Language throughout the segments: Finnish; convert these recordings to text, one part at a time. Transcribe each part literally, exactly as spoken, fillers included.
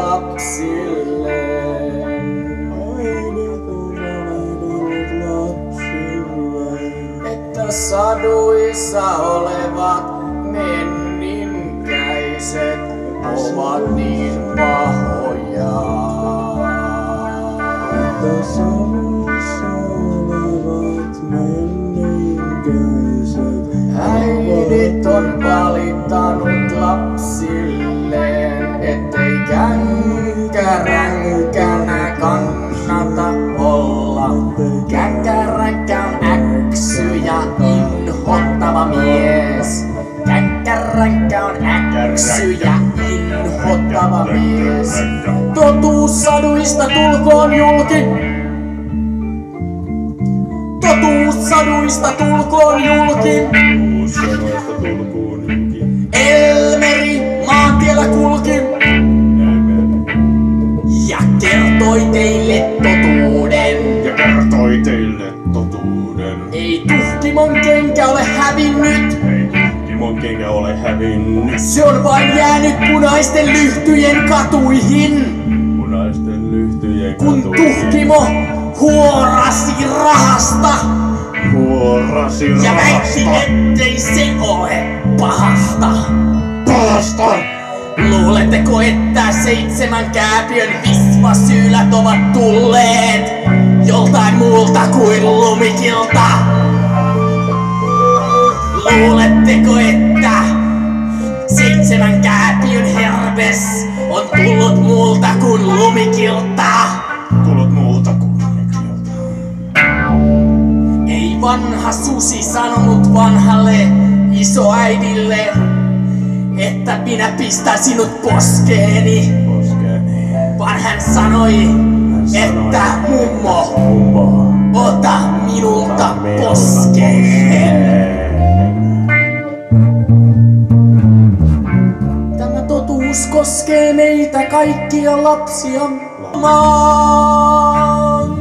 lapsille. Äidit on sanellut lapsille, Että saduissa olevat menninkäiset ovat niin pahoja. että saduissa olevat menninkäiset Äidit on valittanut lapsilleen, ettei känkäränkänä kannata olla. Känkkäränkkä on äksy ja inhottava mies. Känkkäränkkä on äksy ja inhottava mies. Totuus saduista tulkoon julki. Totuus saduista tulkoon julki. sanoista tulkuun julki. Elmeri maantiellä kulki ja kertoi teille totuuden. Ja kertoi teille totuuden. Ei tuhkimon kenkä ole hävinnyt, Ei Timon kenkä ole hävinnyt. se on vain jäänyt punaisten lyhtyjen katuihin. Punaisten lyhtyjen Kun katuihin. tuhkimo huorasi rahasta Huorasi ja väitti, rahasta. ettei se ole pahasta. Pahasta! Luuletteko, että seitsemän kääpiön visvasyylät ovat tulleet joltain muulta kuin lumikilta? Luuletteko, että seitsemän kääpiön herves on tullut muulta kuin lumikilta? Tullut muulta kuin lumikilta. Ei vanha susi sanonut vanhalle isoäidille, että minä pistän sinut poskeeni, Poskeeni. vaan hän sanoi, että mummo, Mummo. ota minulta Minulta poskeen. Tämä totuus koskee meitä kaikkia lapsia. Maan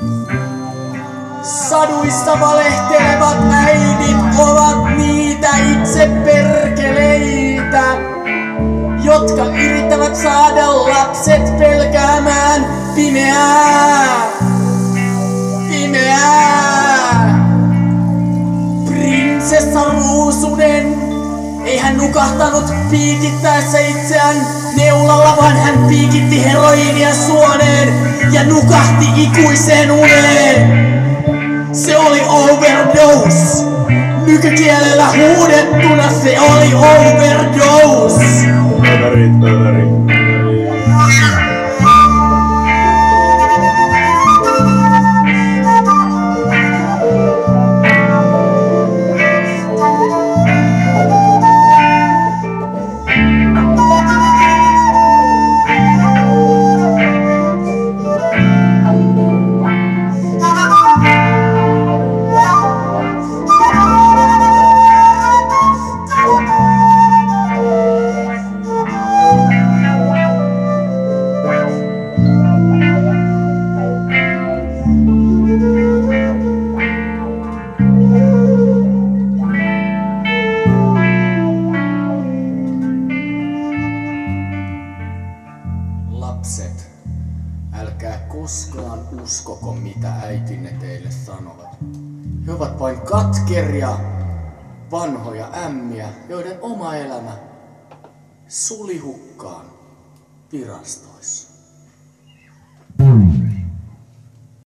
saduissa valehtelevat äidit ovat niitä itse perkeleitä, jotka yrittävät saada lapset pelkäämään pimeää. Pimeää. Prinsessa Ruusunen ei hän nukahtanut piikittäessä itseään neulalla, vaan hän piikitti heroiinia suoneen ja nukahti ikuiseen uneen. Se oli overdose. Nykykielellä huudettuna se oli overdose. Överit, överit, överit. Lapset, älkää koskaan uskoko mitä äitinne teille sanovat. He ovat vain katkeria, vanhoja ämmiä, joiden oma elämä suli hukkaan virastoissa.